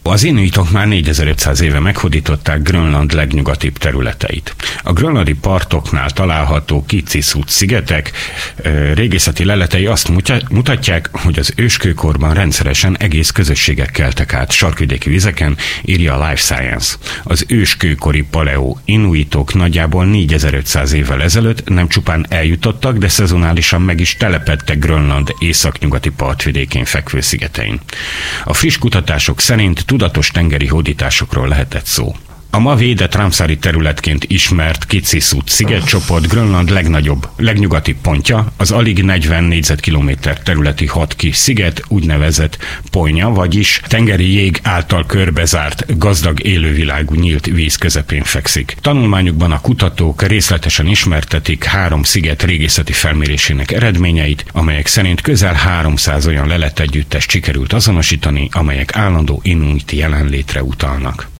Az inuitok már 4500 éve meghódították Grönland legnyugatibb területeit. A grönlandi partoknál található Kitsisut szigetek régészeti leletei azt mutatják, hogy az őskőkorban rendszeresen egész közösségek keltek át sarkvidéki vizeken, írja a Life Science. Az őskőkori paleo inuitok nagyjából 4500 évvel ezelőtt nem csupán eljutottak, de szezonálisan meg is telepedtek Grönland északnyugati partvidékén fekvő szigetein. A friss kutatások szerint tudatos tengeri hódításokról lehetett szó. A ma védett Ramsari területként ismert Kitsisut szigetcsoport Grönland legnyugatibb pontja, az alig 40 négyzetkilométer területi 6 kis sziget, úgynevezett ponya, vagyis tengeri jég által körbezárt, gazdag élővilágú nyílt víz közepén fekszik. Tanulmányukban a kutatók részletesen ismertetik 3 sziget régészeti felmérésének eredményeit, amelyek szerint közel 300 olyan leletegyüttest sikerült azonosítani, amelyek állandó inuiti jelenlétre utalnak.